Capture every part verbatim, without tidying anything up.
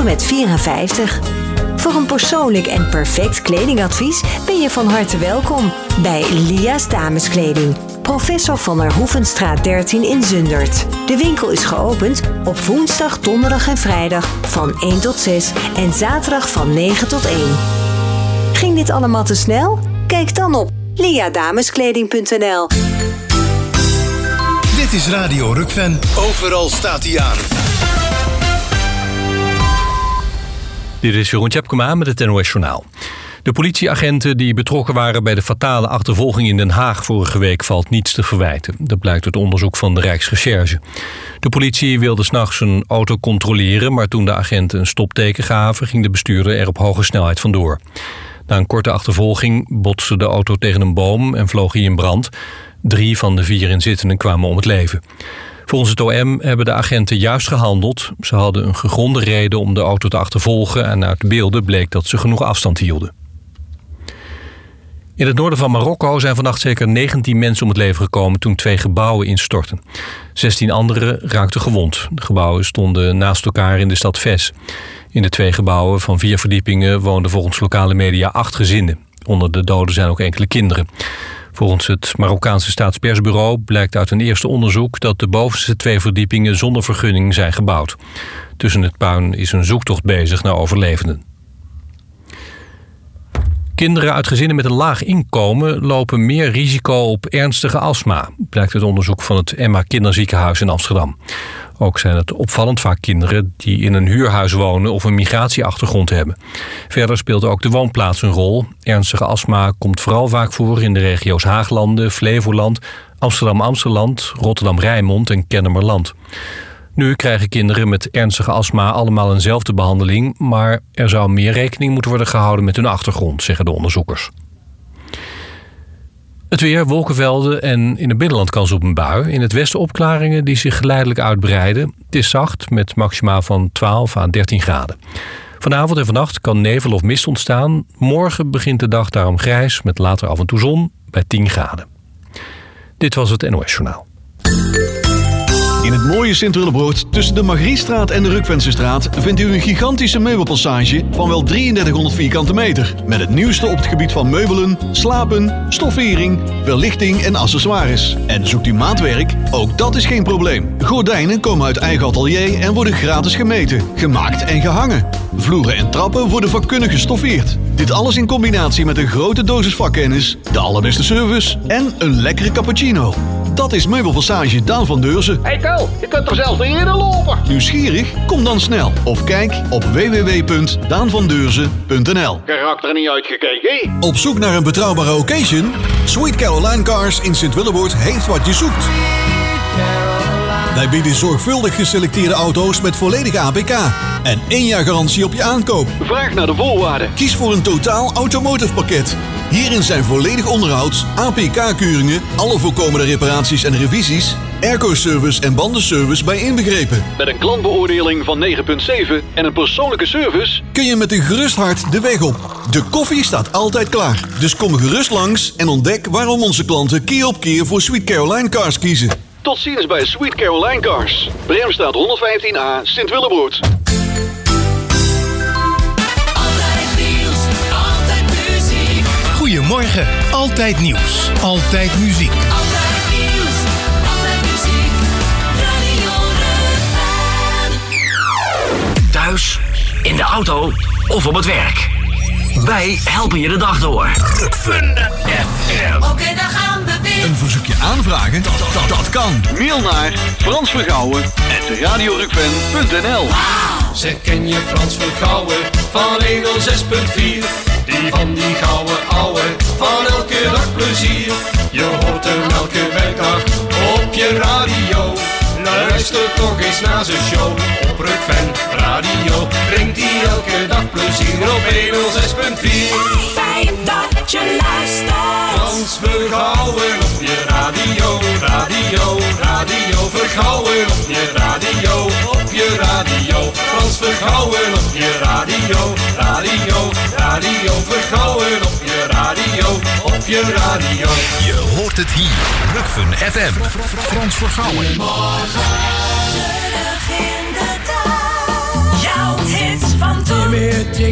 en met vierenvijftig. Voor een persoonlijk en perfect kledingadvies ben je van harte welkom bij Lia's Dameskleding. Professor van der Hoevenstraat dertien in Zundert. De winkel is geopend op woensdag, donderdag en vrijdag van één tot zes en zaterdag van negen tot één. Ging dit allemaal te snel? Kijk dan op liadameskleding punt n l. Dit is Radio Rukven. Overal staat hij aan. Dit is Jeroen Tjepkema met het N O S-journaal. De politieagenten die betrokken waren bij de fatale achtervolging in Den Haag vorige week valt niets te verwijten. Dat blijkt uit onderzoek van de Rijksrecherche. De politie wilde 's nachts een auto controleren, maar toen de agenten een stopteken gaven, ging de bestuurder er op hoge snelheid vandoor. Na een korte achtervolging botste de auto tegen een boom en vloog hij in brand. Drie van de vier inzittenden kwamen om het leven. Volgens het O M hebben de agenten juist gehandeld. Ze hadden een gegronde reden om de auto te achtervolgen en uit beelden bleek dat ze genoeg afstand hielden. In het noorden van Marokko zijn vannacht zeker negentien mensen om het leven gekomen toen twee gebouwen instortten. zestien anderen raakten gewond. De gebouwen stonden naast elkaar in de stad Fes. In de twee gebouwen van vier verdiepingen woonden volgens lokale media acht gezinnen. Onder de doden zijn ook enkele kinderen. Volgens het Marokkaanse staatspersbureau blijkt uit een eerste onderzoek dat de bovenste twee verdiepingen zonder vergunning zijn gebouwd. Tussen het puin is een zoektocht bezig naar overlevenden. Kinderen uit gezinnen met een laag inkomen lopen meer risico op ernstige astma, blijkt uit onderzoek van het Emma Kinderziekenhuis in Amsterdam. Ook zijn het opvallend vaak kinderen die in een huurhuis wonen of een migratieachtergrond hebben. Verder speelt ook de woonplaats een rol. Ernstige astma komt vooral vaak voor in de regio's Haaglanden, Flevoland, Amsterdam-Amsteland, Rotterdam-Rijnmond en Kennemerland. Nu krijgen kinderen met ernstige astma allemaal eenzelfde behandeling, maar er zou meer rekening moeten worden gehouden met hun achtergrond, zeggen de onderzoekers. Het weer, wolkenvelden en in het binnenland kans op een bui. In het westen opklaringen die zich geleidelijk uitbreiden. Het is zacht met maxima van twaalf à dertien graden. Vanavond en vannacht kan nevel of mist ontstaan. Morgen begint de dag daarom grijs met later af en toe zon bij tien graden. Dit was het N O S-journaal. In het mooie Sint-Willebroord tussen de Margriestraat en de Rukvensestraat vindt u een gigantische meubelpassage van wel drieëndertighonderd vierkante meter. Met het nieuwste op het gebied van meubelen, slapen, stoffering, verlichting en accessoires. En zoekt u maatwerk? Ook dat is geen probleem. Gordijnen komen uit eigen atelier en worden gratis gemeten, gemaakt en gehangen. Vloeren en trappen worden vakkundig gestoffeerd. Dit alles in combinatie met een grote dosis vakkennis, de allerbeste service en een lekkere cappuccino. Dat is Meubelpassage Daan van Deurzen. Hey Ko, je kunt toch zelfs niet eerder lopen? Nieuwsgierig? Kom dan snel. Of kijk op w w w punt daan van deurzen punt n l. Karakter er niet uitgekeken. Op zoek naar een betrouwbare occasion? Sweet Caroline Cars in Sint-Willebroord heeft wat je zoekt. Wij bieden zorgvuldig geselecteerde auto's met volledige A P K en één jaar garantie op je aankoop. Vraag naar de voorwaarden. Kies voor een totaal automotive pakket. Hierin zijn volledig onderhouds, A P K-keuringen, alle voorkomende reparaties en revisies, airco-service en bandenservice bij inbegrepen. Met een klantbeoordeling van negen komma zeven en een persoonlijke service kun je met een gerust hart de weg op. De koffie staat altijd klaar. Dus kom gerust langs en ontdek waarom onze klanten keer op keer voor Sweet Caroline Cars kiezen. Tot ziens bij Sweet Caroline Cars. Bremstraat honderdvijftien A, Sint-Willebroord. Altijd nieuws, altijd muziek. Goedemorgen, altijd nieuws, altijd muziek. Altijd nieuws, altijd muziek. Radio Rukven. Thuis, in de auto of op het werk. Wij helpen je de dag door. Rukven F M. Oké, okay, dan gaan we weer. Een verzoekje aanvragen? Dat, dat, dat kan. Mail naar Frans Vergouwen at radiorukven punt n l. Wow. Zeg, ken je Frans Vergouwen van honderdzes punt vier? Die van die gouden ouwe, van elke dag plezier. Je hoort hem elke werkdag op je radio. Luister toch eens naar zijn show op Rukven Radio. Brengt hij elke dag plezier op honderdzes punt vier. Fijn dat je luistert. Frans Vergouwen op je radio, radio, radio. Vergouwen op je radio, op je radio. Frans Vergouwen op je radio, radio, radio. Vergouwen op je radio, op je radio. Je hoort het hier, Rukven F M. Frans Vergouwen. Morgen terug in de dag. Jouw hits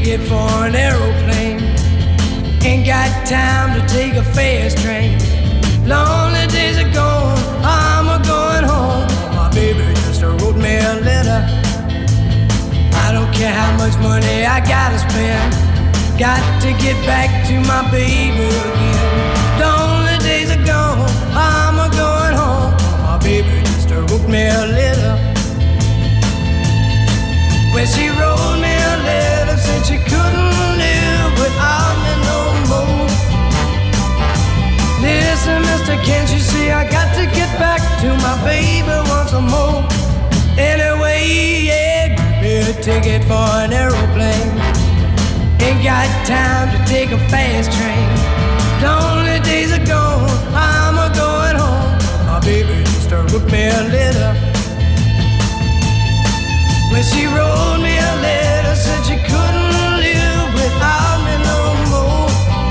ticket for an aeroplane. Ain't got time to take a fast train. Lonely days are gone, I'm a going home. My baby just wrote me a letter. I don't care how much money I gotta spend. Got to get back to my baby again. Lonely days are gone, I'm a going home. My baby just wrote me a letter. When she wrote me a letter, said she couldn't live without me no more. Listen, mister, can't you see I got to get back to my baby once more? Anyway, yeah, give me a ticket for an aeroplane. Ain't got time to take a fast train. Lonely days are gone, I'm a going home. My baby just wrote me a letter. When she wrote me a letter, said she couldn't live without me no more.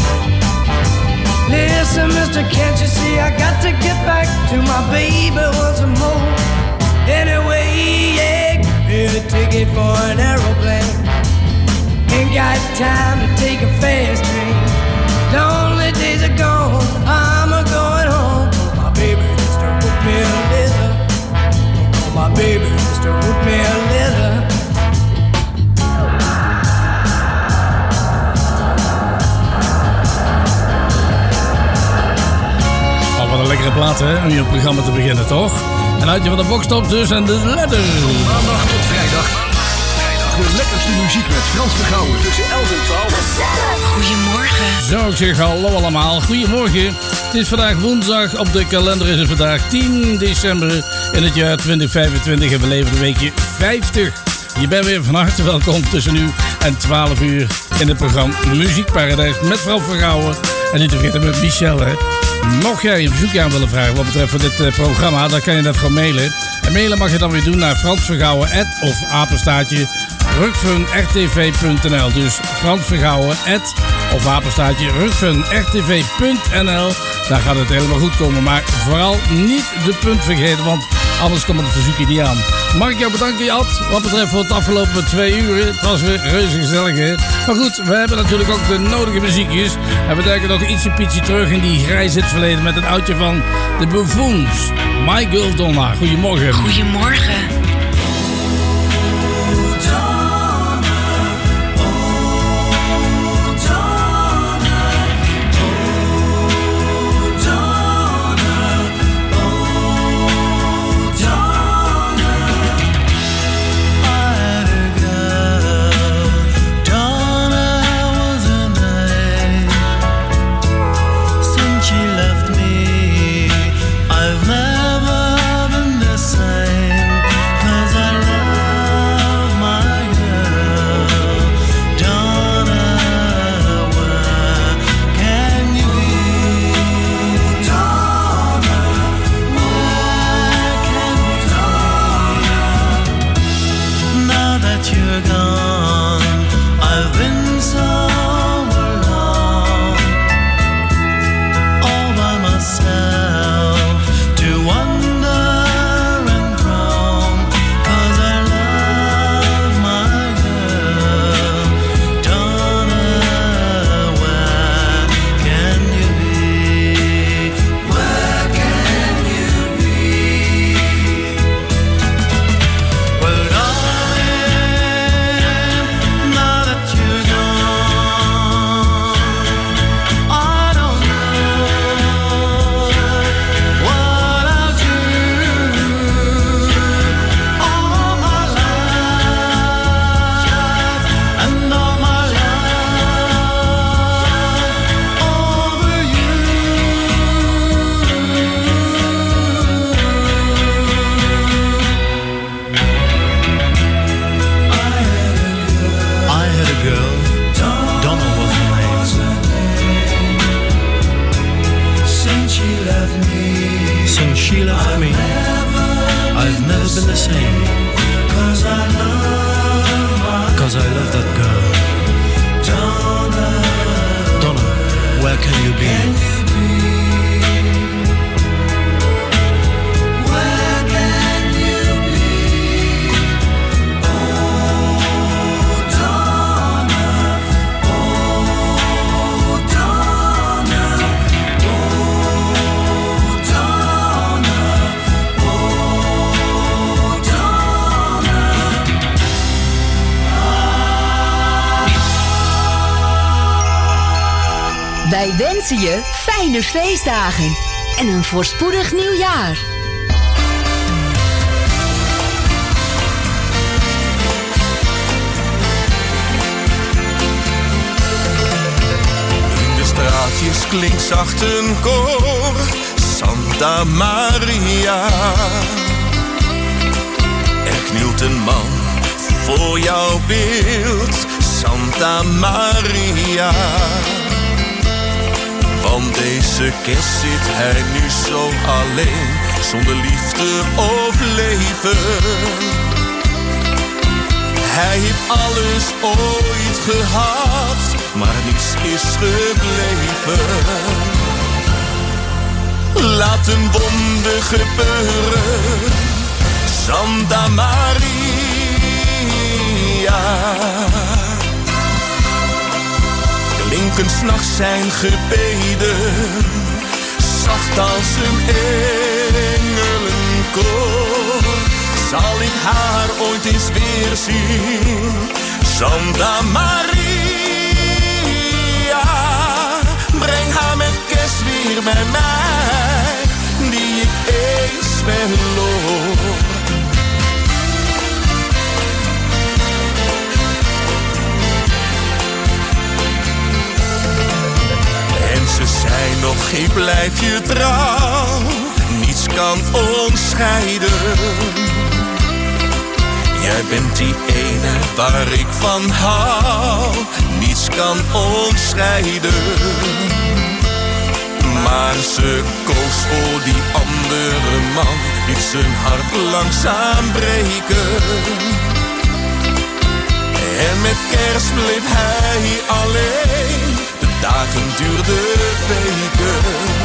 Listen, mister, can't you see I got to get back to my baby once more? Anyway, yeah, give me a ticket for an aeroplane. Ain't got time to take a fast train. Lonely days are gone, I'm a going home. My baby just wrote me a letter. Oh, my baby just wrote me a letter. Oh, wat een lekkere plaat, hè, om je het programma te beginnen, toch? En uit je van de boxtop dus en de letter. Maandag tot vrijdag. De lekkerste muziek met Frans Vergouwen tussen elf en twaalf. Goedemorgen. Zo, ik zeg hallo allemaal. Goedemorgen. Het is vandaag woensdag. Op de kalender is het vandaag tien december in het jaar twintig vijfentwintig. En we leven de weekje vijftig. Je bent weer van harte welkom tussen nu en twaalf uur in het programma Muziekparadijs met Frans Vergouwen. En niet te vergeten met Michel, hè. Mocht jij een verzoekje aan willen vragen wat betreft voor dit uh, programma, dan kan je dat gewoon mailen. En mailen mag je dan weer doen naar fransvergouwen of apenstaartje rukfun r t v punt n l. Dus Frans Vergouwen of apenstaartje rukfun r t v punt n l. Daar gaat het helemaal goed komen. Maar vooral niet de punt vergeten, want anders komt het verzoekje niet aan. Mag ik jou bedanken, Jad, wat betreft voor het afgelopen twee uur. Het was weer reuze gezellig, hè? Maar goed, we hebben natuurlijk ook de nodige muziekjes. En we denken nog ietsje pietje terug in die grijs het verleden met een oudje van de Buffoons. My Girl Donna. Goedemorgen. Goedemorgen. Wij wensen je fijne feestdagen en een voorspoedig nieuwjaar. In de straatjes klinkt zacht een koor, Santa Maria. Er knielt een man voor jouw beeld, Santa Maria. Want deze kerst zit hij nu zo alleen, zonder liefde of leven. Hij heeft alles ooit gehad, maar niets is gebleven. Laat een wonder gebeuren, Santa Maria. Klinken 's nachts zijn gebeden, zacht als een engelenkoor. Zal ik haar ooit eens weer zien, Santa Maria. Breng haar met kerst weer bij mij, die ik eens verloor. En ze zei nog, ik blijf je trouw, niets kan ons scheiden. Jij bent die ene waar ik van hou, niets kan ons scheiden. Maar ze koos voor die andere man, liet zijn hart langzaam breken. En met kerst bleef hij alleen, de dagen duurden weken.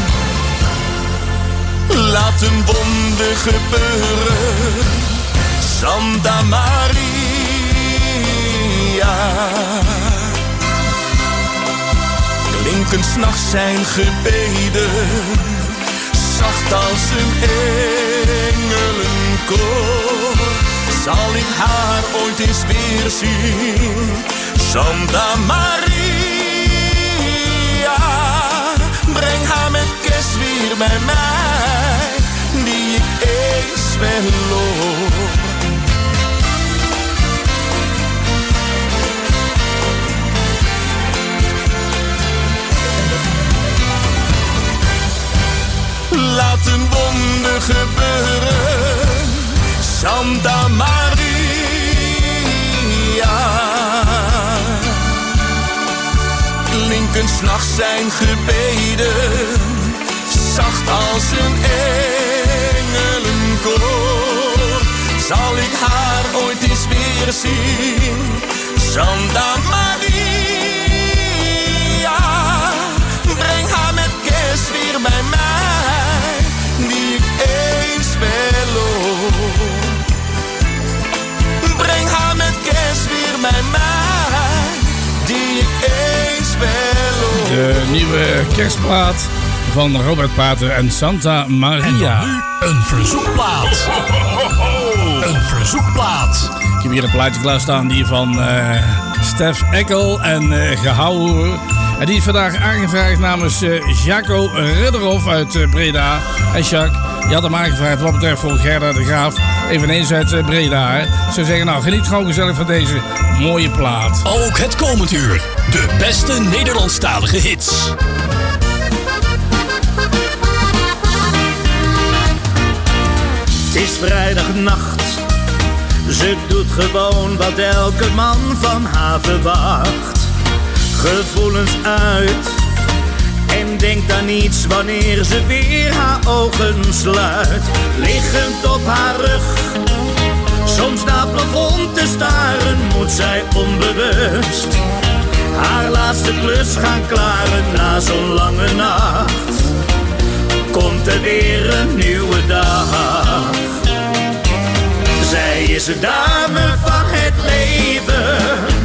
Laat een wonder gebeuren, Santa Maria. Klinken 's nachts zijn gebeden, zacht als een engelenkoor. Zal ik haar ooit eens weer zien, Santa Maria. Breng haar met kerst weer bij mij, die ik eens verloor. Laat een wonder gebeuren, Santa Maria. Klinken 's nachts zijn gebeden, zacht als een engelenkoor. Zal ik haar ooit eens weer zien, Santa Maria. Breng haar met kerst weer bij mij, die ik eens verloor. Breng haar met kerst weer bij mij, die ik eens verloor. De nieuwe kerstplaat van Robert Pater en Santa Maria. En dan nu een verzoekplaat. Een verzoekplaat. Ik heb hier een plaatje klaarstaan die van uh, Stef Eckel en uh, Gehouden. En die is vandaag aangevraagd namens uh, Jaco Ridderhof uit uh, Breda. En Jacques, je had hem aangevraagd wat betreft voor Gerda de Graaf. Eveneens uit uh, Breda. Hè. Ze zeggen nou, geniet gewoon gezellig van deze mooie plaat. Ook het komend uur. De beste Nederlandstalige hits. Het is vrijdagnacht. Ze doet gewoon wat elke man van haar verwacht. Gevoelens uit en denkt aan niets wanneer ze weer haar ogen sluit. Liggend op haar rug, soms naar het plafond te staren, moet zij onbewust haar laatste klus gaan klaren. Na zo'n lange nacht komt er weer een nieuwe dag. Zij is de dame van het leven.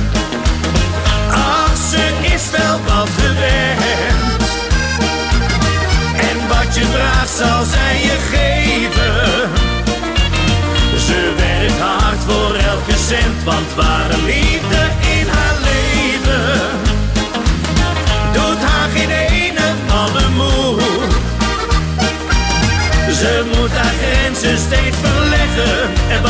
Ach, ze is wel wat gewend. En wat je vraagt zal zij je geven. Ze werkt hard voor elke cent, want ware liefde in haar leven doet haar geen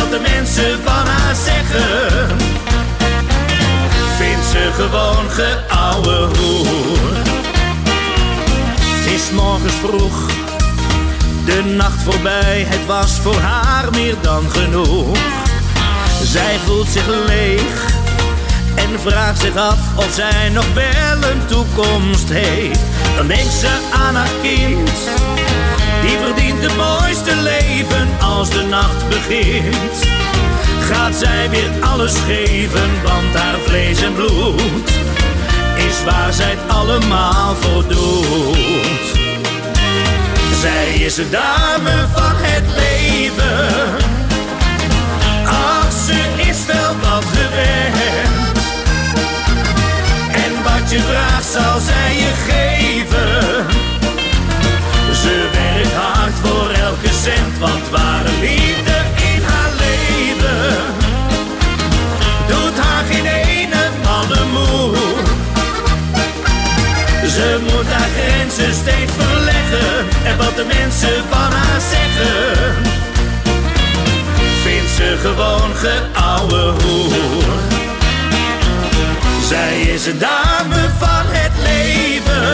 wat de mensen van haar zeggen, vindt ze gewoon geouwe hoer. Het is morgens vroeg, de nacht voorbij, het was voor haar meer dan genoeg. Zij voelt zich leeg en vraagt zich af of zij nog wel een toekomst heeft. Dan denkt ze aan haar kind, die verdient het mooiste leven als de nacht begint. Gaat zij weer alles geven, want haar vlees en bloed is waar zij het allemaal voor doet. Zij is een dame van het leven, ach, ze is wel wat gewend. En wat je vraagt zal zij je geven. Ze werkt hard voor elke cent, want ware liefde in haar leven doet haar geen ene malle moe. Ze moet haar grenzen steeds verleggen en wat de mensen van haar zeggen, vindt ze gewoon geouwe hoer. Zij is een dame van het leven,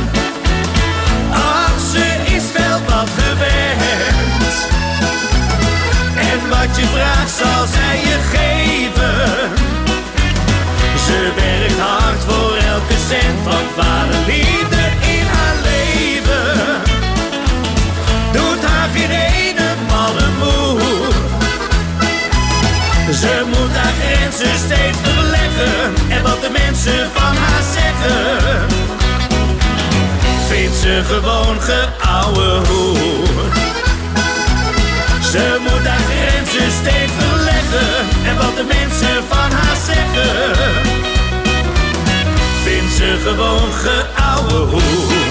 ach, ze is wel wat gewend. En wat je vraagt zal zij je geven. Ze werkt hard voor elke cent, want ware liefde in haar leven doet haar geen ene malle moe. Ze moet haar grenzen steeds verleggen en wat de mensen van haar zeggen, vindt ze gewoon geouwe hoer. Ze moet haar grenzen steeds verleggen en wat de mensen van haar zeggen, vindt ze gewoon geouwe hoer.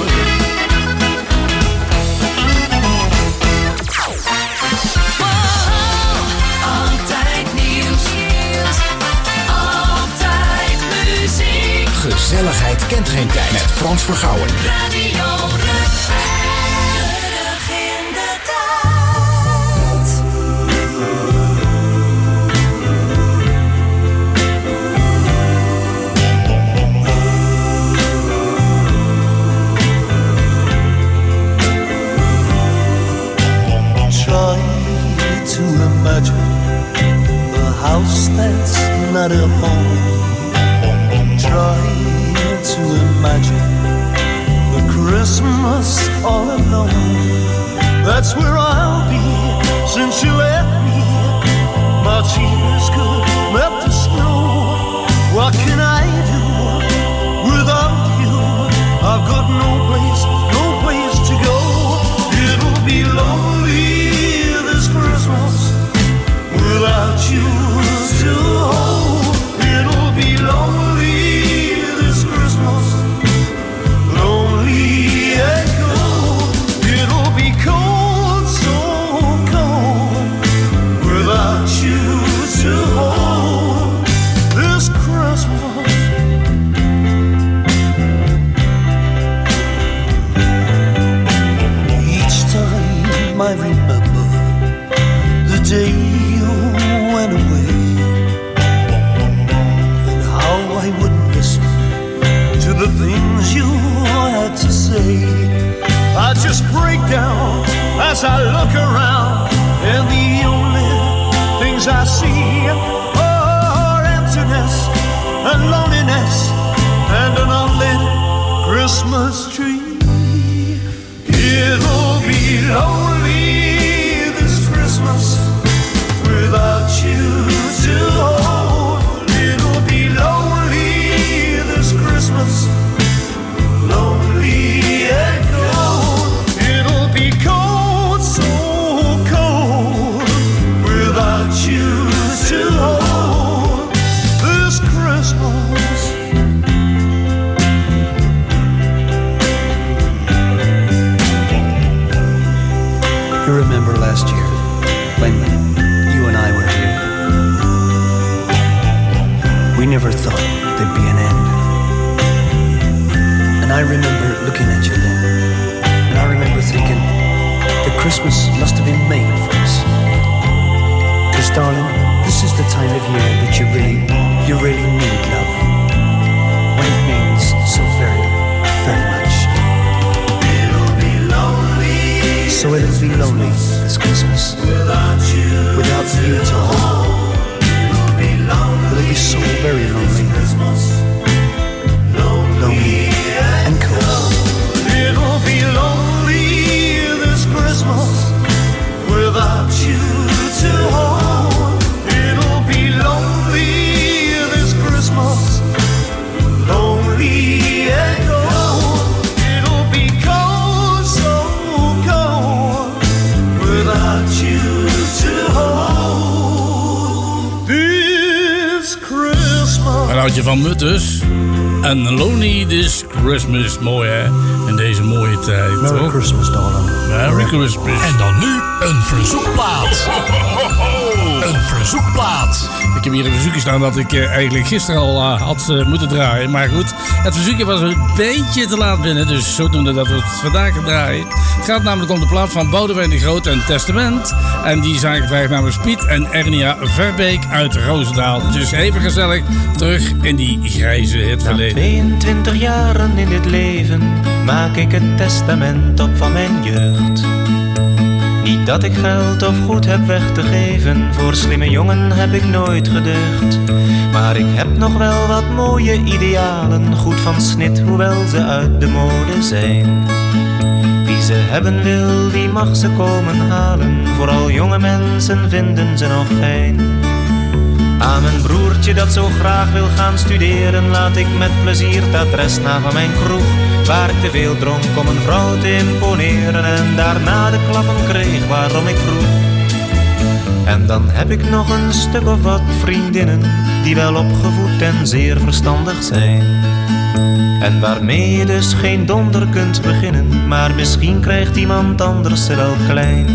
Gezelligheid kent geen tijd. Met Frans Vergouwen. Radio Terug in de tijd. Try to imagine a house that's not a home. Try to imagine the Christmas all alone. That's where I'll be since you left me. My tears could melt the snow. What can I do without you? I've got no place, no place to go. It'll be lonely this Christmas without you to hold. It'll be lonely I remember the day you went away, and how I wouldn't listen to the things you had to say. I just break down as I look around, and the only things I see are emptiness and loneliness and an unlit Christmas tree. It'll be lonely this Christmas without you to hold. It'll be lonely this Christmas, lonely and cold. It'll be cold, so cold, without you to hold this Christmas. You remember last year when you and I were here? We never thought there'd be an end. And I remember looking at you then, and I remember thinking the Christmas must have been made for us. 'Cause Darling, this is the time of year that you really, you really need love. When it means so very, very much. It'll be lonely. So it'll be lonely this Christmas. Without you, without you to hold. It'll be lonely. It'll be so very lonely. Lonely and cold. It'll be lonely this Christmas without you to hold. It'll be lonely this Christmas, lonely and cold. It'll be cold, so cold, without you to hold. This Christmas. Een oudje van Mutters. En Lonely This Christmas. Mooi hè, in deze mooie tijd. Merry toch? Christmas, darling. Merry Christmas. En dan nu een verzoekplaat. Een verzoekplaat. Ik heb hier een verzoekje staan dat ik uh, eigenlijk gisteren al uh, had uh, moeten draaien. Maar goed, het verzoekje was een beetje te laat binnen. Dus zodoende dat we het vandaag gaan draaien. Het gaat namelijk om de plaat van Boudewijn de Groot en Testament. En die zijn gevraagd namens Piet en Ernia Verbeek uit Roosendaal. Dus even gezellig terug in die grijze hitverleden. Na tweeëntwintig jaren in dit leven maak ik het testament op van mijn jeugd. Niet dat ik geld of goed heb weg te geven, voor slimme jongen heb ik nooit gedeugd. Maar ik heb nog wel wat mooie idealen, goed van snit, hoewel ze uit de mode zijn. Wie ze hebben wil, die mag ze komen halen, vooral jonge mensen vinden ze nog fijn. Aan mijn broertje dat zo graag wil gaan studeren, laat ik met plezier het adres na van mijn kroeg, waar ik te veel dronk om een vrouw te imponeren en daarna de klappen kreeg waarom ik vroeg. En dan heb ik nog een stuk of wat vriendinnen die wel opgevoed en zeer verstandig zijn. En waarmee je dus geen donder kunt beginnen, maar misschien krijgt iemand anders ze wel klein.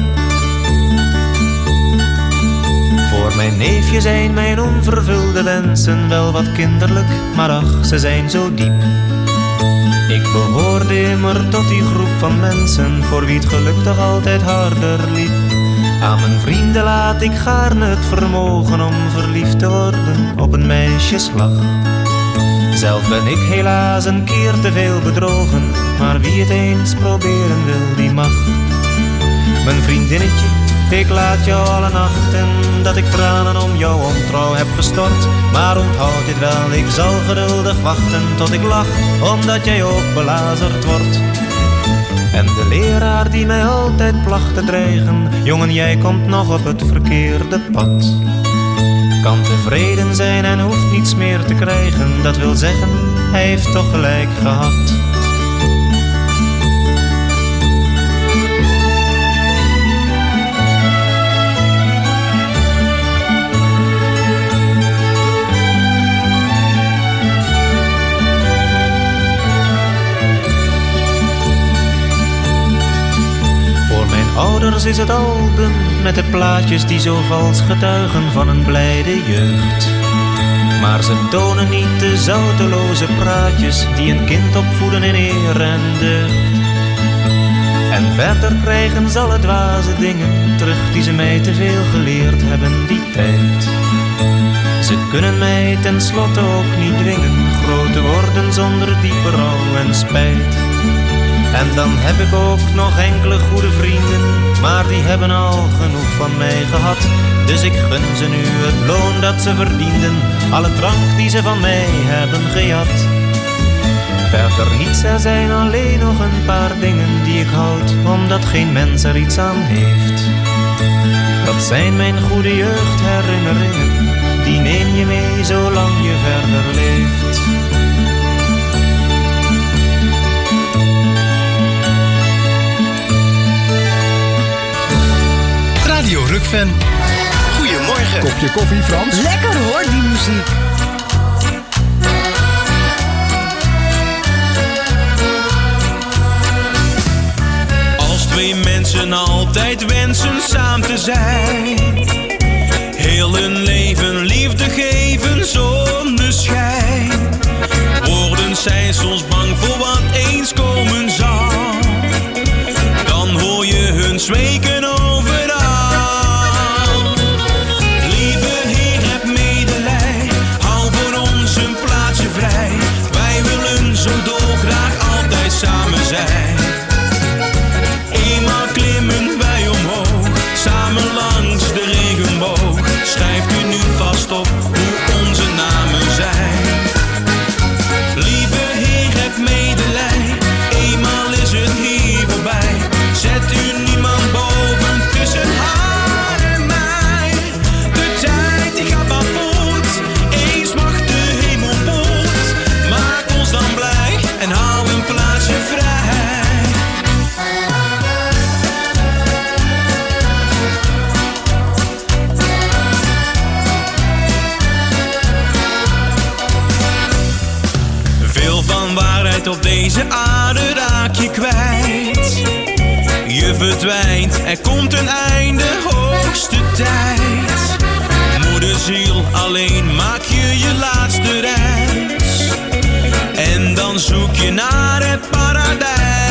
Voor mijn neefje zijn mijn onvervulde wensen wel wat kinderlijk, maar ach, ze zijn zo diep. Ik behoorde immer tot die groep van mensen voor wie het geluk toch altijd harder liep. Aan mijn vrienden laat ik gaarne het vermogen om verliefd te worden op een meisjeslag. Zelf ben ik helaas een keer te veel bedrogen, maar wie het eens proberen wil, die mag. Mijn vriendinnetje, ik laat jou alle nachten dat ik tranen om jouw ontrouw heb gestort. Maar onthoud dit wel, ik zal geduldig wachten tot ik lach, omdat jij ook belazerd wordt. En de leraar die mij altijd placht te dreigen, jongen jij komt nog op het verkeerde pad. Kan tevreden zijn en hoeft niets meer te krijgen, dat wil zeggen, hij heeft toch gelijk gehad. Ouders is het album met de plaatjes die zo vals getuigen van een blijde jeugd. Maar ze tonen niet de zouteloze praatjes die een kind opvoeden in eer en deugd. En verder krijgen ze alle dwaze dingen terug die ze mij te veel geleerd hebben die tijd. Ze kunnen mij tenslotte ook niet dwingen groot te worden zonder diepe rouw en spijt. En dan heb ik ook nog enkele goede vrienden, maar die hebben al genoeg van mij gehad. Dus ik gun ze nu het loon dat ze verdienden, alle drank die ze van mij hebben gejat. Verder niets, er zijn alleen nog een paar dingen die ik houd, omdat geen mens er iets aan heeft. Dat zijn mijn goede jeugdherinneringen, die neem je mee zolang je verder leeft. Radio Rukven. Goedemorgen. Kopje koffie, Frans? Lekker hoor, die muziek. Als twee mensen altijd wensen samen te zijn, heel hun leven liefde geven zonder schijn, worden zij soms bang voor wat eens komen zal. Dan hoor je hun zweken overal. tijd op deze aarde raak je kwijt. Je verdwijnt, er komt een einde, hoogste tijd. Moederziel, alleen maak je je laatste reis. En dan zoek je naar het paradijs.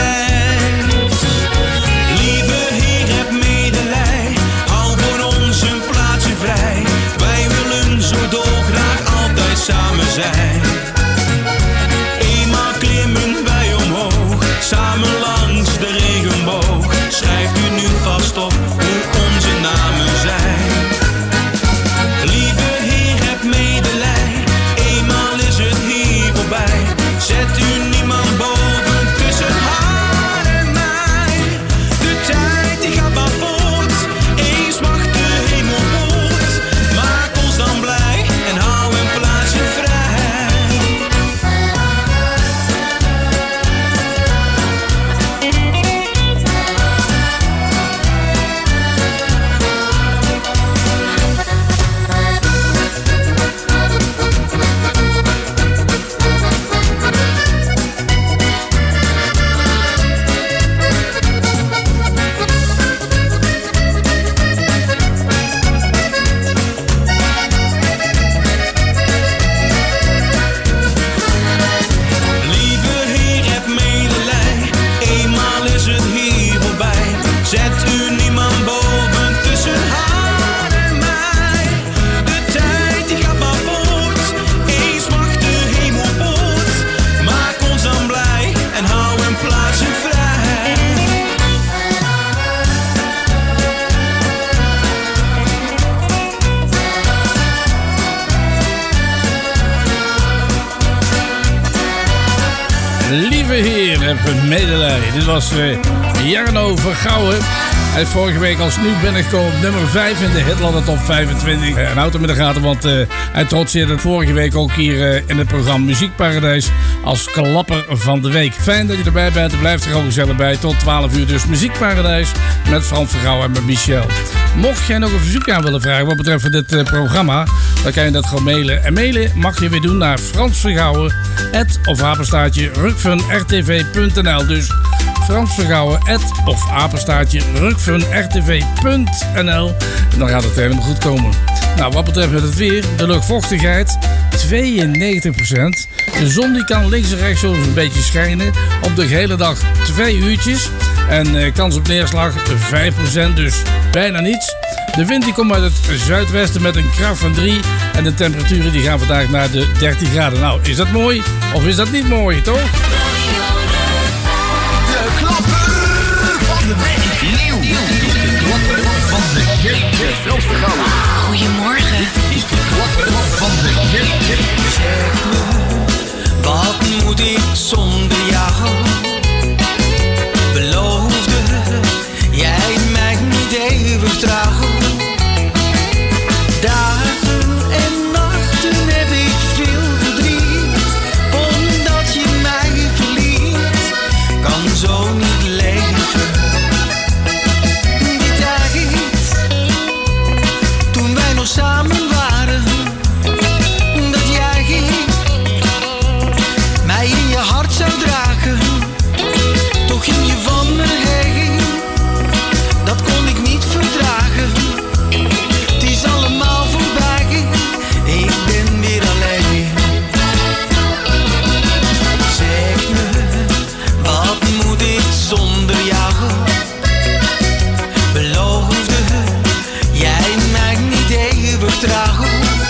Lieve Heer, heb medelij, hou voor ons een plaatsje vrij. Wij willen zo dolgraag altijd samen zijn. Eenmaal klimmen wij omhoog, samen langs de regenboog. Schrijft u nu vast op hoe onze namen zijn. Lieve Heer, heb medelij, eenmaal is het hier voorbij. Zet u niemand boven tussen haar en mij. De tijd die gaat maar voort, eens mag de hemel voort. Maak ons dan blij en hou een plaatsje vrij. Lieve Heer, heb een medelijden. Dit was uh, Jarno Vergouwen. Hij is vorige week als nieuw binnengekomen op nummer vijf in de Hitlander Top vijfentwintig. Uh, een auto met de gaten, want uh, hij trotseerde vorige week ook hier uh, in het programma Muziekparadijs als klapper van de week. Fijn dat je erbij bent, er blijft er ook gezellig bij. Tot twaalf uur dus Muziekparadijs met Frans Vergouwen en met Michel. Mocht jij nog een verzoek aan willen vragen wat betreft dit uh, programma, dan kan je dat gewoon mailen. En mailen mag je weer doen naar Frans Vergouwen, at of apenstaartje rukfun r t v punt n l. Dus Frans Vergouwen, at of apenstaartje rukfun r t v punt n l. En dan gaat het helemaal goed komen. Nou, wat betreft het weer, de luchtvochtigheid tweeënnegentig procent. De zon die kan links en rechts zo een beetje schijnen. Op de gehele dag twee uurtjes. En eh, kans op neerslag vijf procent, dus bijna niets. De wind die komt uit het zuidwesten met een kracht van drie. En de temperaturen die gaan vandaag naar de dertien graden. Nou, is dat mooi of is dat niet mooi, toch? De klapper van de week. Nieuw. De klapper van de week. Frans Vergouwen. Goedemorgen. Is de klapper van de week. Zeg me, wat moet ik zonder jou? Beloofde jij mij niet eeuwig trouw. Dagen en nachten heb ik veel verdriet, omdat je mij verliet. Kan zo niet leven. Die tijd, toen wij nog samen waren, dat jij mij in je hart zou dragen. Toch ging je van me heen, dat kon ik niet verdragen. Het is allemaal voorbij, ik ben weer alleen. Zeg me, wat moet ik zonder jou? Beloofde jij mij niet eeuwig trouw.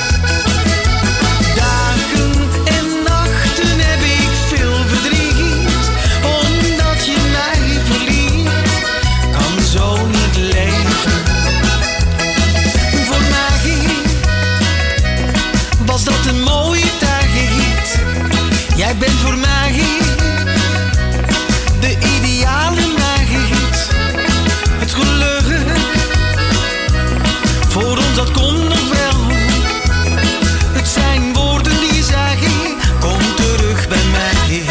Dagen en nachten heb ik veel verdriet, omdat je mij verliet. Kan zo niet leven. Voor mij was dat een mooie tijd. Jij bent voor mij de ideale meid. Het geluk voor ons, dat komt nog wel. Het zijn woorden die je zegt, kom terug bij mij.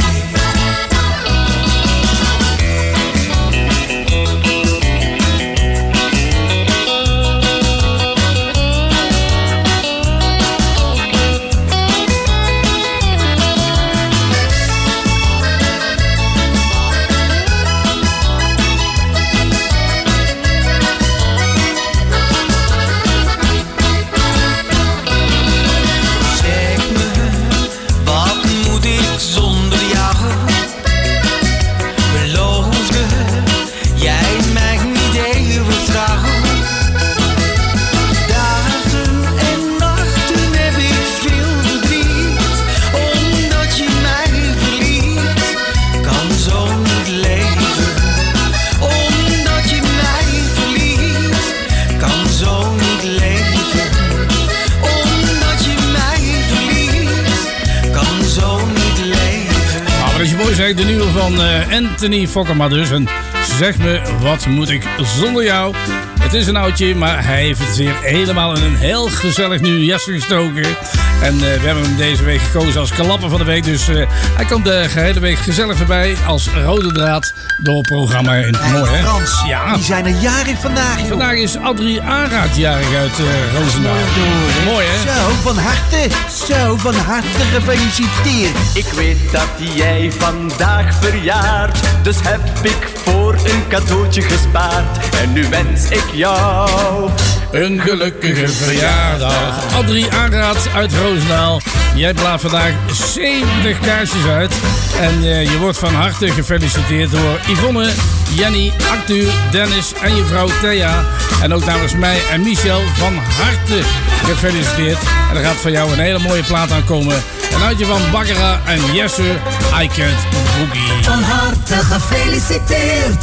niet leven. Nou, wat is je mooi zeg, de nieuwe van uh, Anthony Fokkema dus. En zeg me, wat moet ik zonder jou? Het is een oudje, maar hij heeft het weer helemaal in een heel gezellig nieuw jasje gestoken. En uh, we hebben hem deze week gekozen als klapper van de week. Dus uh, hij komt de gehele week gezellig voorbij als rode draad door het programma. In Hey, mooi, hè? Frans, ja. die zijn er jarig vandaag, joh. Vandaag is Adrie Aanraad jarig uit uh, Roosendaal. Mooi, hè? Zo, van harte, zo, van harte gefeliciteerd. Ik weet dat jij vandaag verjaart, dus heb ik voor een cadeautje gespaard. En nu wens ik jou een gelukkige verjaardag. Adrie Aanraad uit Roosendaal. Jij plaat vandaag zeventig kaarsjes uit. En uh, je wordt van harte gefeliciteerd door Yvonne, Jenny, Arthur, Dennis en je vrouw Thea. En ook namens mij en Michel van harte gefeliciteerd. En er gaat van jou een hele mooie plaat aankomen. Een uitje van Baggera en Jesse, I Can't Boogie. Van harte gefeliciteerd.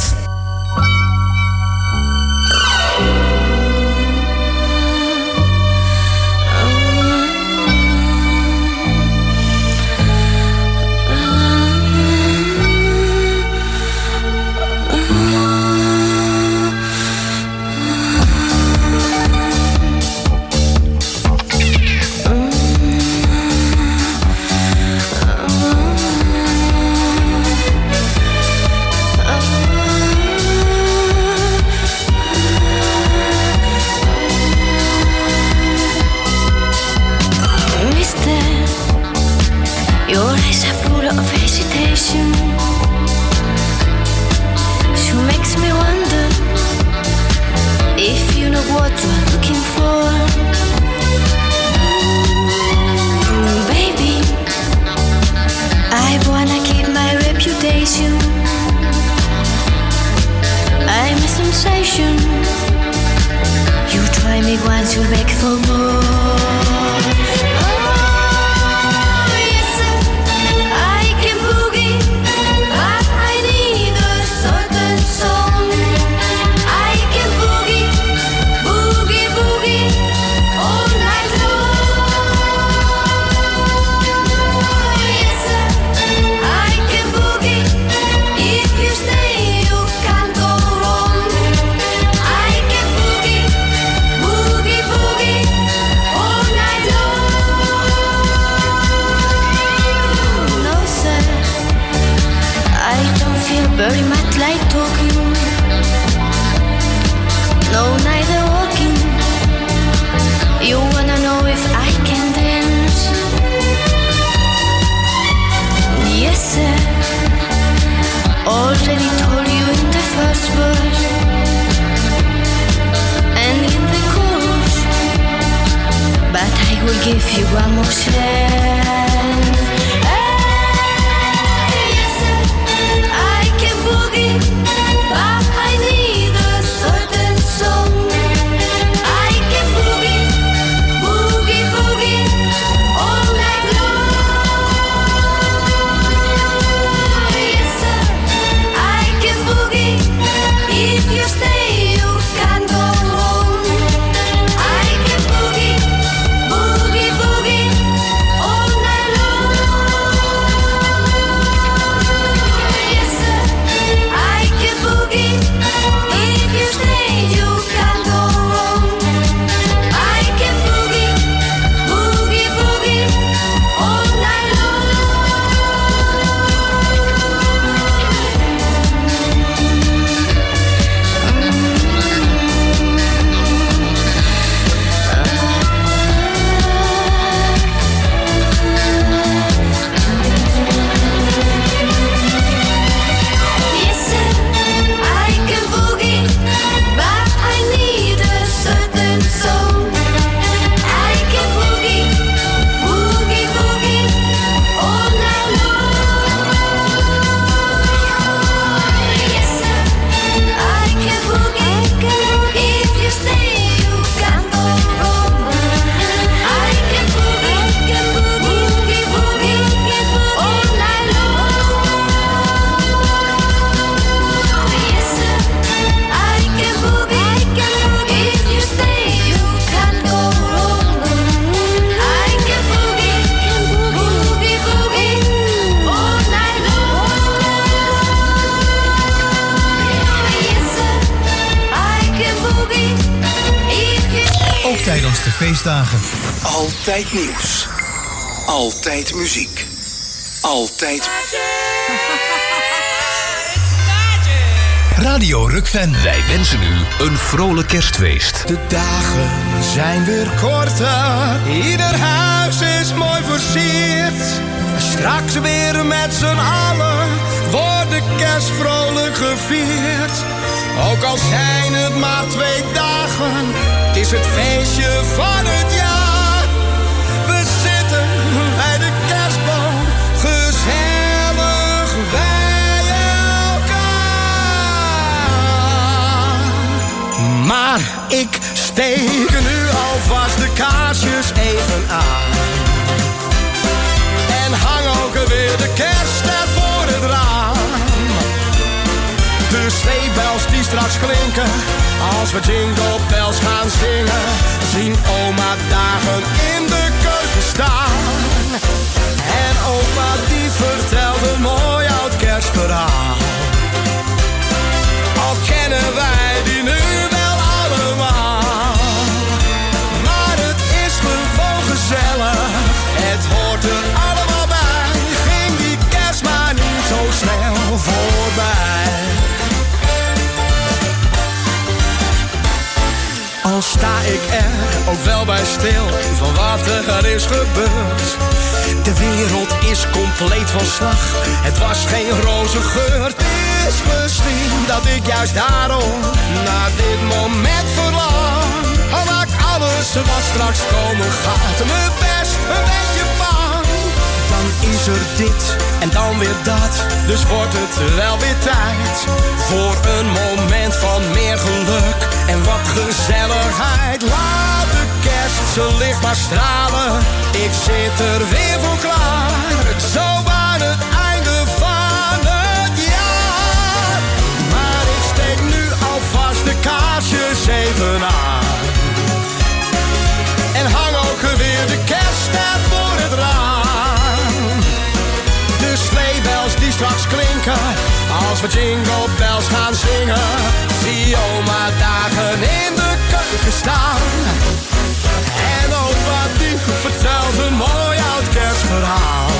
mooiste feestdagen. Altijd nieuws. Altijd muziek. Altijd... Radio Rukven. Wij wensen u een vrolijk kerstfeest. De dagen zijn weer korter. Ieder huis is mooi versierd. Straks weer met z'n allen wordt de kerst vrolijk gevierd. Ook al zijn het maar twee dagen, het is het feestje van het jaar. We zitten bij de kerstboom, gezellig bij elkaar. Maar ik steek nu alvast de kaarsjes even aan. En hang ook weer de kerstster voor het raam. De sleepbels die straks klinken, als we Jingle Bells gaan zingen, zien oma dagen in de keuken staan. En opa die vertelt een mooi oud kerstverhaal. Al kennen wij die nu wel allemaal, maar het is gewoon gezellig, het hoort er allemaal bij. Ging die kerst maar niet zo snel voorbij. Al sta ik er ook wel bij stil van wat er is gebeurd. De wereld is compleet van slag, het was geen roze geur. Het is misschien dat ik juist daarom naar dit moment verlang. Al maak alles wat straks komen gaat me best een beetje bang. Dan is er dit en dan weer dat, dus wordt het wel weer tijd voor een moment van meer geluk en wat gezelligheid. Laat de kerst zijn licht maar stralen, ik zit er weer voor klaar. Zo aan het einde van het jaar. Maar ik steek nu alvast de kaarsjes even aan. En hang ook weer de kerstster voor het raam. De sleebels die straks klinken, als we Jingle Bells gaan zingen, zie oma dagen in de keuken staan. En opa die vertelt een mooi oud kerstverhaal.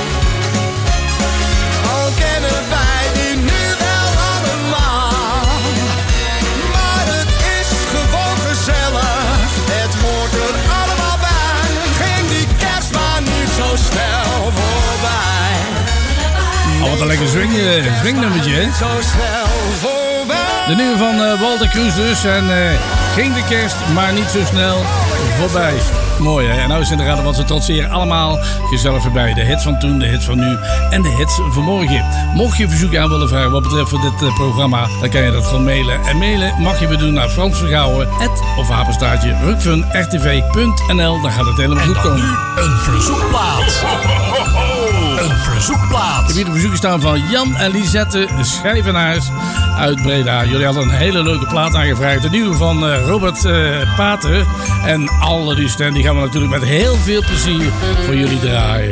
Al kennen wij die nu wel allemaal, maar het is gewoon gezellig, het hoort er allemaal bij. Ging die kerst maar niet zo snel voorbij. Oh, wat een lekker swing, uh, swingnummertje, hè? Zo snel voorbij. De nieuwe van uh, Walter Cruz dus. En uh, ging de kerst, maar niet zo snel voorbij. Mooi, hè? En nou is inderdaad wat ze trotseren allemaal gezellig voorbij. De hits van toen, de hits van nu en de hits van morgen. Mocht je verzoek aan willen vragen wat betreft dit uh, programma, dan kan je dat gewoon mailen. En mailen mag je weer doen naar Frans Vergouwen, at of apenstaartje rukfun r t v punt n l. Dan gaat het helemaal goed komen. Nu een verzoekplaat. Een verzoekplaat. Ik heb hier de verzoeken staan van Jan en Lisette Schrijvenaars uit Breda. Jullie hadden een hele leuke plaat aangevraagd. De nieuwe van uh, Robert uh, Pater. En alle die stem, die gaan we natuurlijk met heel veel plezier voor jullie draaien.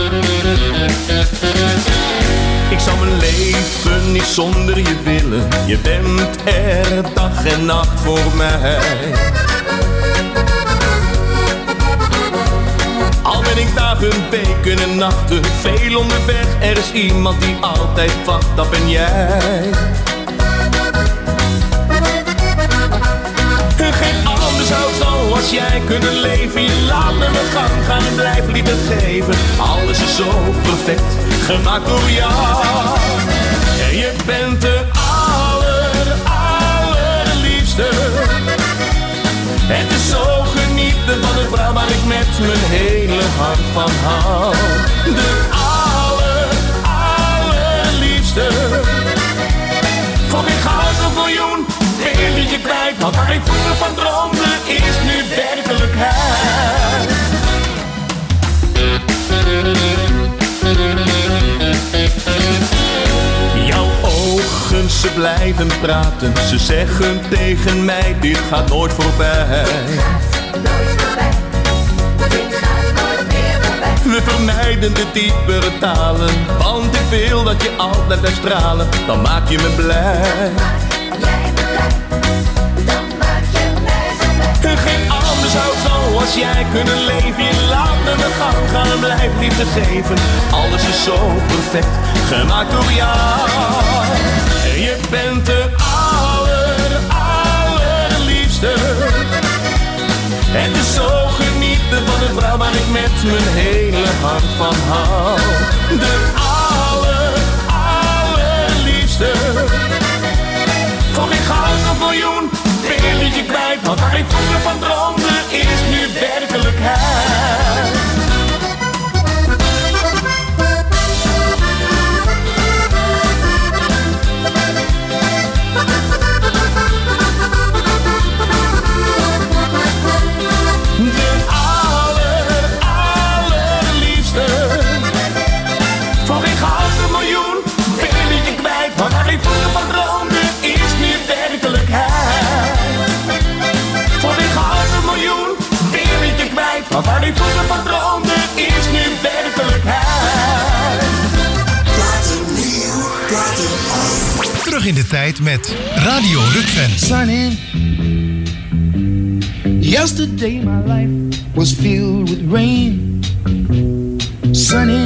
Ik zou mijn leven niet zonder je willen. Je bent er dag en nacht voor mij. Al ben ik dagen, weken en nachten veel onderweg, er is iemand die altijd wacht, dat ben jij. Geen ander zou zoals jij kunnen leven. Je laat me mijn gang gaan en blijf liefde geven. Alles is zo perfect, gemaakt door jou. En je bent de aller, allerliefste. Het is zo genieten van een vrouw waar ik met mijn hele hart van hou. De aller, allerliefste. Voor geen goud of miljoen wil je kwijt. Wat waar ik vroeger van droomde is nu werkelijkheid. Jouw ogen, ze blijven praten. Ze zeggen tegen mij, dit gaat nooit voorbij. We vermijden de diepere talen, want ik wil dat je altijd blijft stralen. Dan maak je me blij. Geen ander zou zoals zoals jij kunnen leven. Je laat me mijn gang gaan en blijf liefde geven. Alles is zo perfect, gemaakt door jou. Je bent de aller, allerliefste. En dus zo genieten van de vrouw waar ik met mijn hele hart van hou. De aller, allerliefste. Voor geen goud of miljoen, veel liedje kwijt. Want waar ik vroeger van droomde, is nu werkelijkheid. Maar waar ik vroeger van droomde, is nu werkelijkheid. Terug in de tijd met Radio Rukven. Sunny, yesterday my life was filled with rain. Sunny,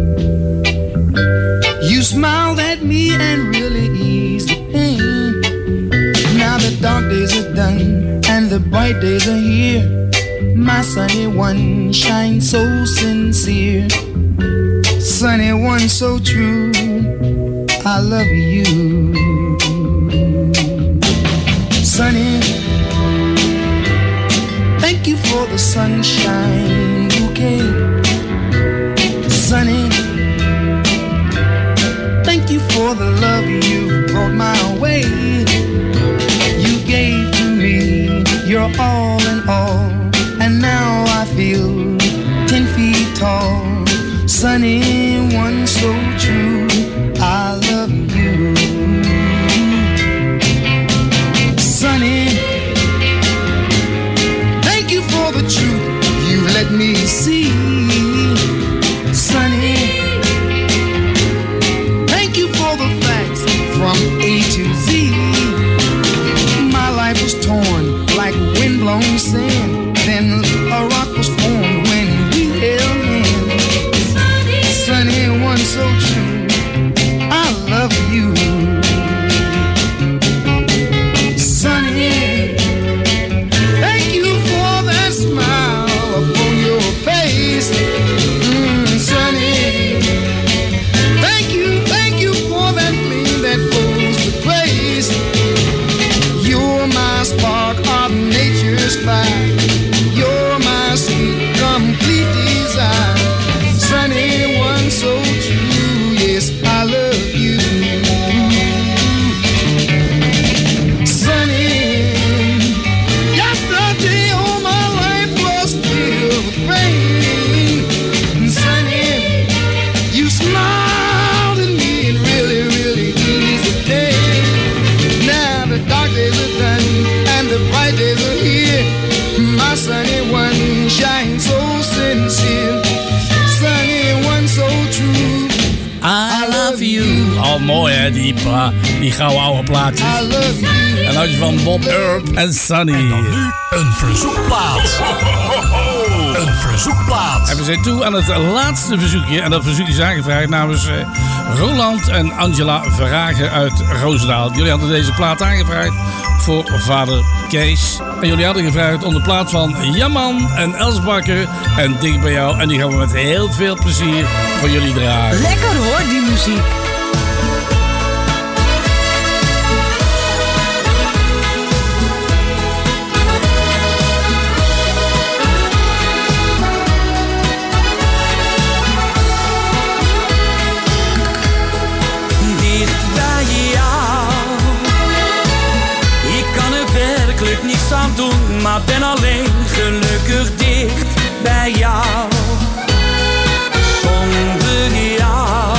you smiled at me and really eased the pain. Now the dark days are done and the bright days are here. My sunny one shines so sincere, sunny one so true, I love you. Sunny, thank you for the sunshine bouquet. Sunny, thank you for the love you brought my way. You gave to me your all in all, and now I feel ten feet tall. Sunny one so true, I love you. Sunny, thank you for the truth you let me see. Sunny, thank you for the facts from A to Z. My life was torn like windblown sand, then a rock was formed when we held hands. Sunny, sunny one so true, I love you. Sunny, thank you for that smile upon your face. Mm, sunny, thank you, thank you for that gleam that flows with grace. You're my spark of nature's fire. You're my sweet, complete desire. Sunny one so true, yes, I love you. Sunny, yesterday all my life was filled with rain. Sunny, you smiled at me and really, really eased the day. Now the dark days are done and the bright days are here. My sunny one shines so sincere, sunny one so true, I love you. Al mooi hè, die, pla- die gouden oude plaatjes. I love you. En had je van Bob Earp en Sunny. En dan nu een verzoekplaat. Een verzoekplaat. En we zijn toe aan het laatste verzoekje. En dat verzoekje is aangevraagd namens uh, Roland en Angela Verhagen uit Roosendaal. Jullie hadden deze plaat aangevraagd voor vader Kees. En jullie hadden gevraagd om de plaat van Jamman en Els Bakker en Dicht bij jou. En die gaan we met heel veel plezier voor jullie draaien. Lekker hoor, die muziek. Niks aan doen, maar ben alleen gelukkig dicht bij jou. Zonder jou,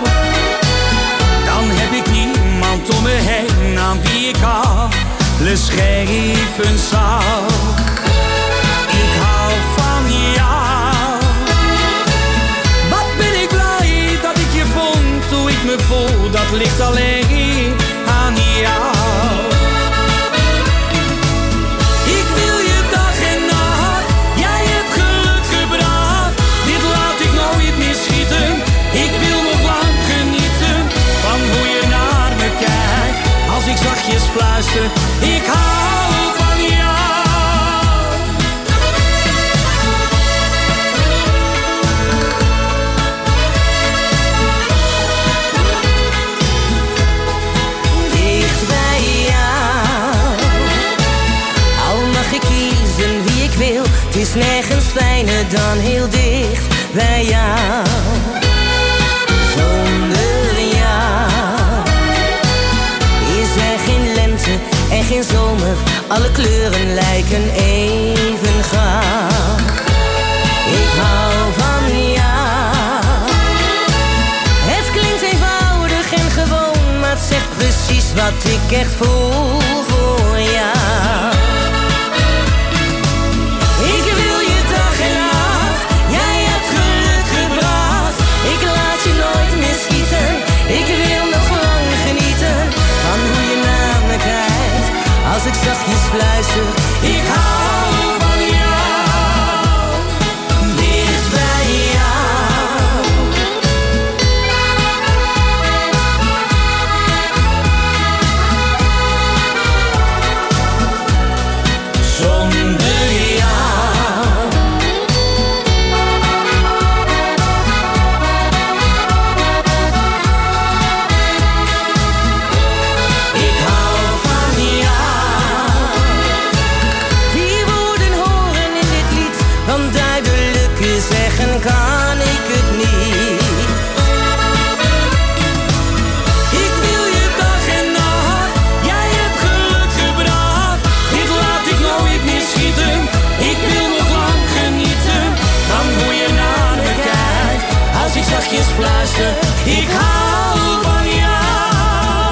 dan heb ik niemand om me heen aan wie ik alles geven zou. Ik hou van jou. Wat ben ik blij dat ik je vond, hoe ik me voel, dat ligt alleen aan jou. Ja, is nergens fijner dan heel dicht bij jou. Zonder jou is er geen lente en geen zomer. Alle kleuren lijken even gaar. Ik hou van jou. Het klinkt eenvoudig en gewoon, maar het zegt precies wat ik echt voel voor jou. Ik wil je dag en nacht, jij hebt geluk gebracht. Ik laat je nooit meer schieten, ik wil nog lang genieten van hoe je naar me kijkt. Als ik zachtjes fluister, ik hou van jou, dicht bij jou. Zonder jou. Ik hou van jou. Die woorden horen in dit lied, want duidelijker zeggen kan ik het niet. Ik wil je dag en nacht, jij hebt geluk gebracht. Dit laat ik nooit meer schieten, ik wil nog lang genieten van hoe je naar me kijkt. Als ik zachtjes fluister, ik hou van jou.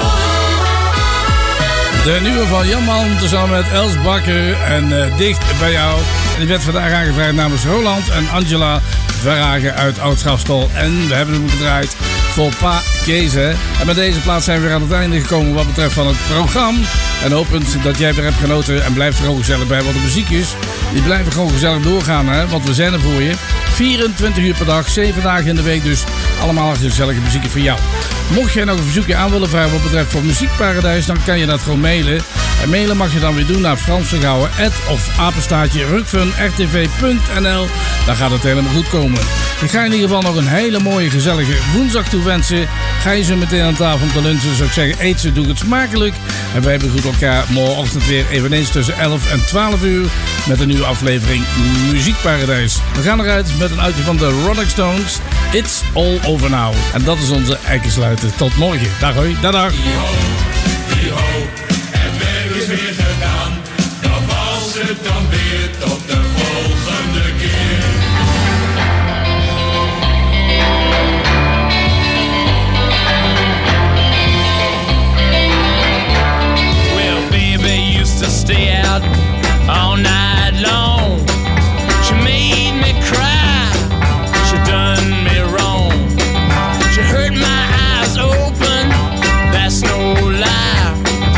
De nieuwe van Jamman, tezamen met Els Bakker en uh, Dicht bij jou. En die werd vandaag aangevraagd namens Roland en Angela Verhagen uit Oud-Grafstel. En we hebben hem gedraaid voor Pa Kees. Hè. En met deze plaats zijn we weer aan het einde gekomen wat betreft van het programma. En hopend dat jij weer hebt genoten en blijft er gewoon gezellig bij. Want de muziekjes, die blijven gewoon gezellig doorgaan. Hè. Want we zijn er voor je. vierentwintig uur per dag, zeven dagen in de week. Dus allemaal gezellige muziekje voor jou. Mocht jij nog een verzoekje aan willen vragen wat betreft voor Muziekparadijs, dan kan je dat gewoon mailen. En mailen mag je dan weer doen naar Frans Vergouwen, at of apenstaartje rukfun r t v punt n l. Dan gaat het helemaal goed komen. Ik ga in ieder geval nog een hele mooie, gezellige woensdag toewensen. Ga je zo meteen aan tafel om te lunchen, zou ik zeggen, eet ze, doe het smakelijk. En wij begroeten elkaar morgenochtend weer eveneens tussen elf en twaalf uur met een nieuwe aflevering Muziekparadijs. We gaan eruit met een uitje van de Rolling Stones. It's all over now. En dat is onze eikensluiter. Tot morgen. Dag hoi. Dag dag. Het werk is weer gedaan. Dat was het dan weer. Tot de volgende keer. Well, baby used to stay out all night long. She made me cry. She done me wrong. She hurt my eyes open. That's no lie.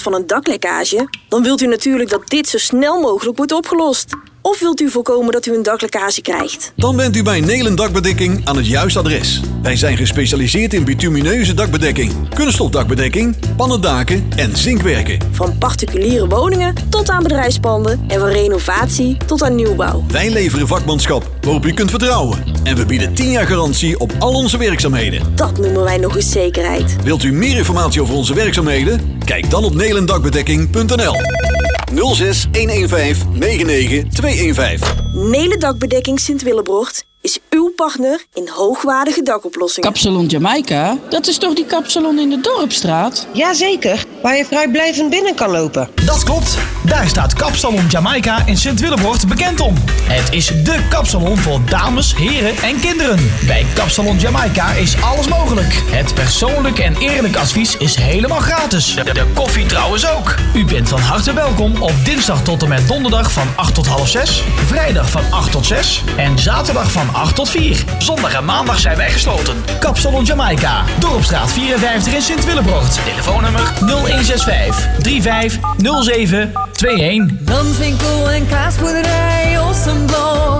van een daklekkage? Dan wilt u natuurlijk dat dit zo snel mogelijk wordt opgelost. Of wilt u voorkomen dat u een daklekkage krijgt? Dan bent u bij Nelen Dakbedekking aan het juiste adres. Wij zijn gespecialiseerd in bitumineuze dakbedekking, kunststofdakbedekking, pannendaken en zinkwerken. Van particuliere woningen tot aan bedrijfspanden en van renovatie tot aan nieuwbouw. Wij leveren vakmanschap waarop u kunt vertrouwen. En we bieden tien jaar garantie op al onze werkzaamheden. Dat noemen wij nog eens zekerheid. Wilt u meer informatie over onze werkzaamheden? Kijk dan op nelendakbedekking punt n l. nul zes een een vijf negen negen twee een vijf. Nelen Dakbedekking Sint-Willebrocht is uw partner in hoogwaardige dakoplossingen. Kapsalon Jamaica? Dat is toch die kapsalon in de Dorpstraat? Jazeker, waar je vrijblijvend binnen kan lopen. Dat klopt. Daar staat Kapsalon Jamaica in Sint-Willebrocht bekend om. Het is dé kapsalon voor dames, heren en kinderen. Bij Kapsalon Jamaica is alles mogelijk. Het persoonlijk en eerlijk advies is helemaal gratis. De, de koffie trouwens ook. U bent van harte welkom op dinsdag tot en met donderdag van acht tot half zes, vrijdag van acht tot zes en zaterdag van acht tot vier. Zondag en maandag zijn wij gesloten. Kapsalon Jamaica, Dorpstraat vierenvijftig in Sint-Willebrocht. Telefoonnummer nul een zes vijf drie vijf nul zeven twee een. Landwinkel en kaasboerderij Ossenblok.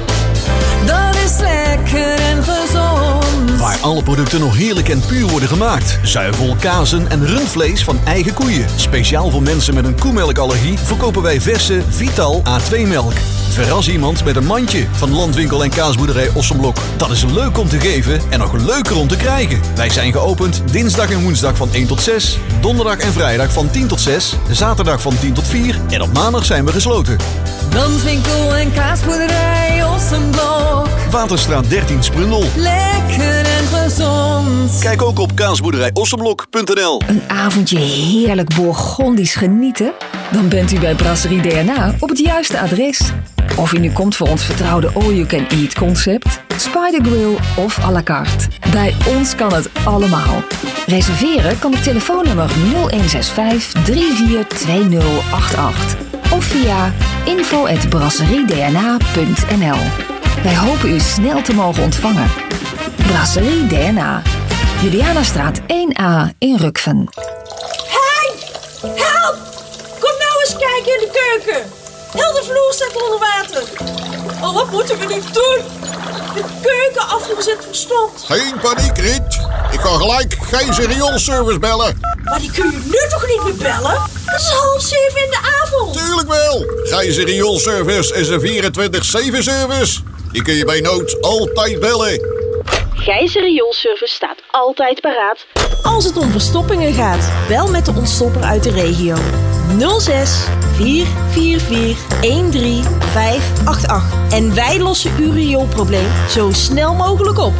Dat is lekker en gezond. Waar alle producten nog heerlijk en puur worden gemaakt. Zuivel, kazen en rundvlees van eigen koeien. Speciaal voor mensen met een koemelkallergie verkopen wij verse Vital A twee melk. Verras iemand met een mandje van Landwinkel en kaasboerderij Ossenblok. Dat is leuk om te geven en nog leuker om te krijgen. Wij zijn geopend dinsdag en woensdag van één tot zes, donderdag en vrijdag van tien tot zes, zaterdag van tien tot vier en op maandag zijn we gesloten. Landwinkel en kaasboerderij Ossenblok. Waterstraat dertien Sprundel. Lekker en gezond. Kijk ook op kaasboerderij ossenblok punt n l. Een avondje heerlijk Bourgondisch genieten? Dan bent u bij Brasserie D N A op het juiste adres. Of u nu komt voor ons vertrouwde all-you-can-eat concept, Spider Grill of à la carte. Bij ons kan het allemaal. Reserveren kan op telefoonnummer nul een zes vijf drie vier twee nul acht acht of via info at brasserie d n a punt n l. Wij hopen u snel te mogen ontvangen. Brasserie D N A, Julianastraat één A in Rukven. Hey! Help! Kom nou eens kijken in de keuken. Heel de vloer staat onder water. Oh, wat moeten we nu doen? De keukenafvoer zit verstomd. Geen paniek, Riet. Ik kan gelijk Gijzer rioolservice bellen. Maar die kun je nu toch niet meer bellen? Het is half zeven in de avond. Tuurlijk wel. Gijzer rioolservice is een vierentwintig zeven service. Die kun je bij nood altijd bellen. Gijzer rioolservice staat altijd paraat als het om verstoppingen gaat. Bel met de ontstopper uit de regio. nul zes vier vier vier een drie vijf acht acht. En wij lossen uw rioolprobleem zo snel mogelijk op.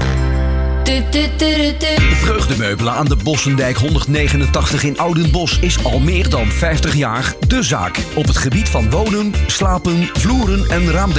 Vreugdemeubelen aan de Bossendijk honderdnegenentachtig in Oudenbosch is al meer dan vijftig jaar de zaak. Op het gebied van wonen, slapen, vloeren en raamdelen.